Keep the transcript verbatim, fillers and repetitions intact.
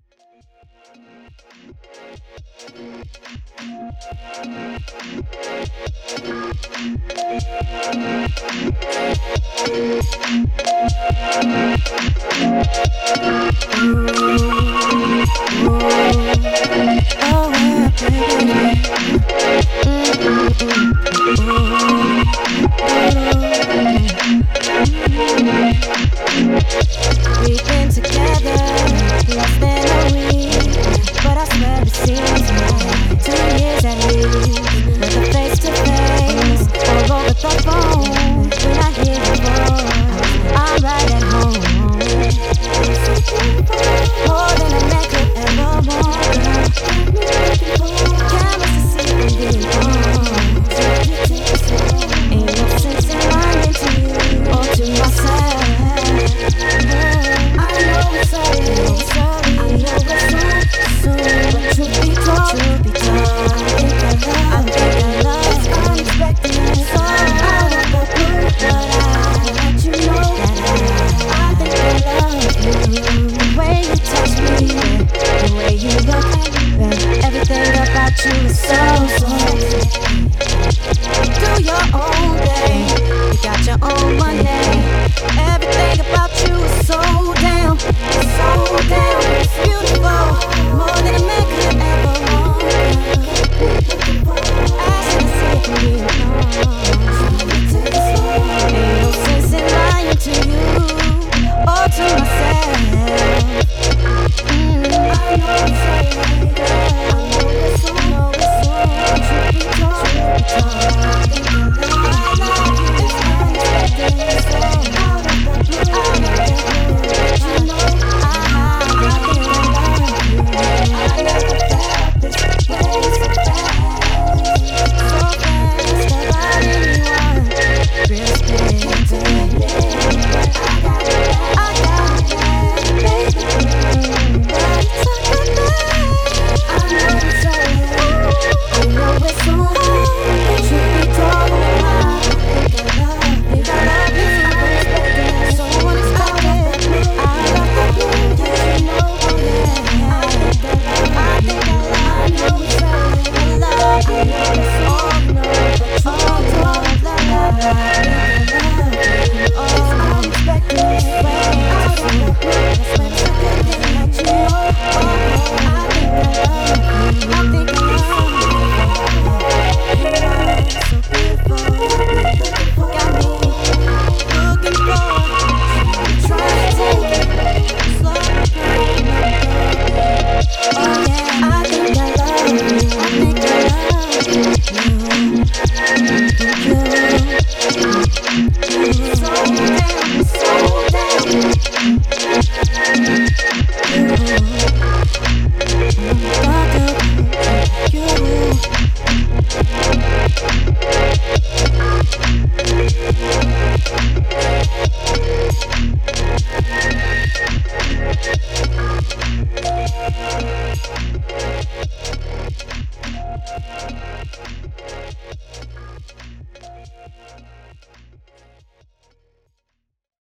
We've been together less than a week, but I swear it seems like two years at least. Whether face to face or over the phone, when I hear your voice, I'm right at home. More than a man could ever want. Cameras to see from being home. Ain't no sense in lying to you or to myself. I know it's sorry, I know it's wrong, soon, but truth be told, truth be told, I think I love, I think I love, it's unexpected, so out of the blue, but I let you know that I, I think I love you. The way you touch me, the way you look at me, everything about you is so, so sexy. Do your own thing, you got your own money. Everything about you is so damn, so damn beautiful. More than a man could ever want. Ask to see it from me. Ain't no sense in lying to you or to myself. Mm, I know it's right, girl. I know it's so, know it's so. Truth be told, truth be told, I think I love you. It's unexpected, so out of the blue, out of the blue, you know I, I think I love you. I never felt this way so fast, so fast about anyone. Real spin to me, I got it, I got it, baby. But it's like a night. I know it's right, I know it's wrong. Truth be told, I think I love, think I love you. Unexpected, so unexpected. I love the blue, yes you know, yeah. I think I love, I think I love. I know it's right, I love, I know it's wrong, no, but oh, oh, I love, I love you. Oh, unexpected, way out of the blue. That's when it's a good thing that you know. Oh, I think I love you. I think I love you. You're so beautiful, got me looking for, trying to take it slow. Oh yeah, I think I love you. I think I love you. You, you, you, so